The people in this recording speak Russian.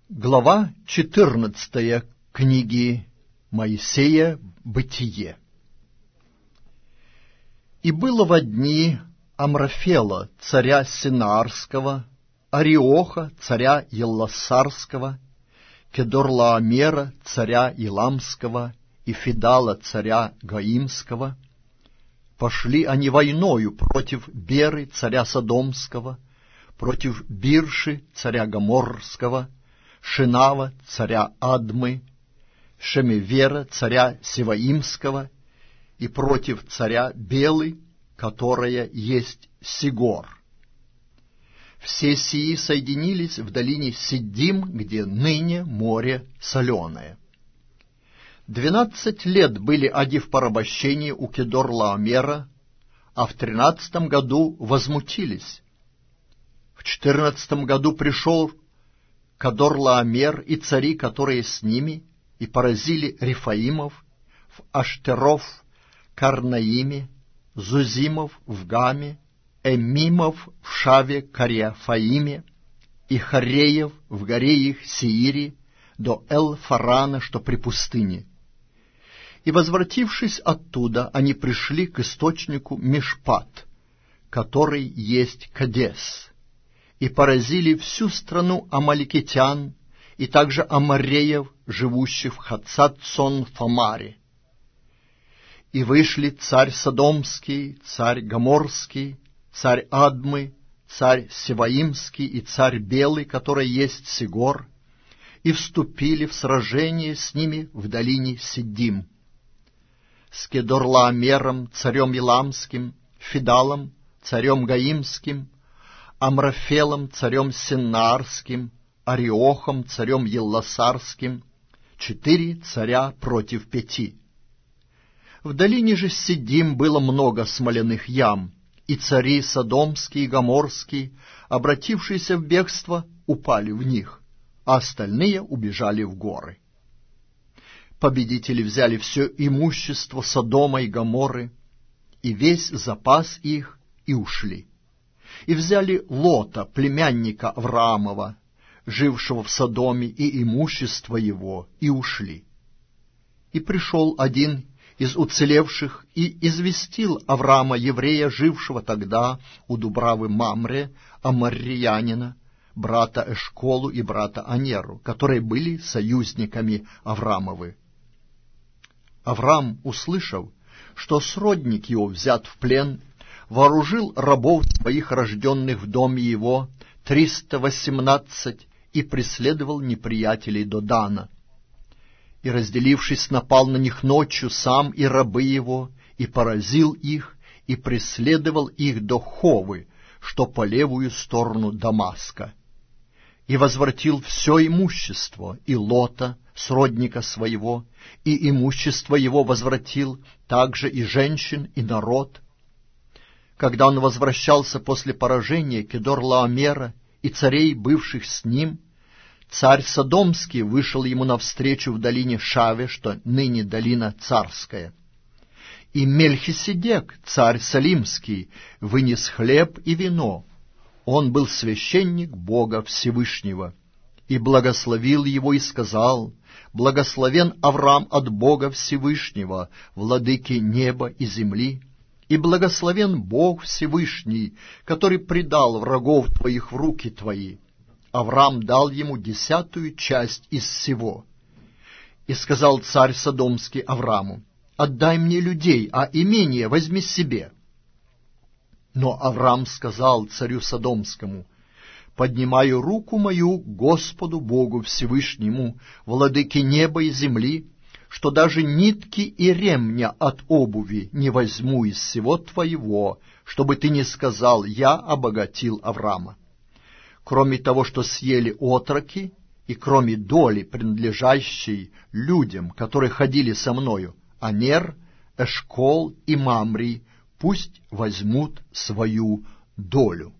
Глава 14 книги Моисея «Бытие». И было во дни Амрафела, царя Синаарского, Ариоха, царя Елласарского, Кедорлаомера, царя Иламского, и Фидала, царя Гаимского. Пошли они войною против Беры, царя Содомского, против Бирши, царя Гоморского, Шинава, царя Адмы, Шемевера, царя Севаимского, и против царя Белы, которая есть Сигор. Все сии соединились в долине Сиддим, где ныне море соленое. 12 лет были они в порабощении у Кедорлаомера, а в 13 году возмутились. В 14 году пришел Кедорлаомер и цари, которые с ними, и поразили Рефаимов в Аштеров, Карнаиме, Зузимов в Гаме, Эмимов в Шаве Кариафаиме, и Хареев в горе их Сеире до Эл-Фарана, что при пустыне. И, возвратившись оттуда, они пришли к источнику Мишпат, который есть Кадес, и поразили всю страну амаликитян, и также амореев, живущих в Хацат-Сон-Фамаре. И вышли царь Содомский, царь Гоморский, царь Адмы, царь Севаимский и царь Белый, который есть Сигор, и вступили в сражение с ними в долине Сиддим, с Кедорлаомером, царем Иламским, Фидалом, царем Гаимским, Амрафелом, царем Синаарским, Ариохом, царем Елласарским, 4 царя против 5. В долине же Сиддим было много смоляных ям, и цари Содомский и Гоморский, обратившиеся в бегство, упали в них, а остальные убежали в горы. Победители взяли все имущество Содома и Гоморры, и весь запас их, и ушли. И взяли Лота, племянника Авраамова, жившего в Содоме, и имущество его, и ушли. И пришел один из уцелевших и известил Авраама, еврея, жившего тогда у Дубравы Мамре, аморриянина, брата Эшколу и брата Анеру, которые были союзниками Авраамовы. Авраам, услышав, что сродник его взят в плен, вооружил рабов своих, рожденных в доме его, 318, и преследовал неприятелей до Дана. И, разделившись, напал на них ночью сам и рабы его, и поразил их, и преследовал их до Ховы, что по левую сторону Дамаска. И возвратил все имущество, и Лота, сродника своего, и имущество его возвратил, также и женщин, и народ. Когда он возвращался после поражения Кедорлаомера и царей, бывших с ним, царь Содомский вышел ему навстречу в долине Шаве, что ныне долина Царская. И Мельхиседек, царь Салимский, вынес хлеб и вино. Он был священник Бога Всевышнего, и благословил его и сказал: «Благословен Авраам от Бога Всевышнего, владыки неба и земли, и благословен Бог Всевышний, который предал врагов твоих в руки твои». Авраам дал ему 10 часть из всего. И сказал царь Содомский Аврааму: «Отдай мне людей, а имение возьми себе». Но Авраам сказал царю Содомскому: «Поднимаю руку мою к Господу Богу Всевышнему, владыке неба и земли, что даже нитки и ремня от обуви не возьму из всего твоего, чтобы ты не сказал: я обогатил Авраама. Кроме того, что съели отроки, и кроме доли, принадлежащей людям, которые ходили со мною, Анер, Эшкол и Мамри, пусть возьмут свою долю».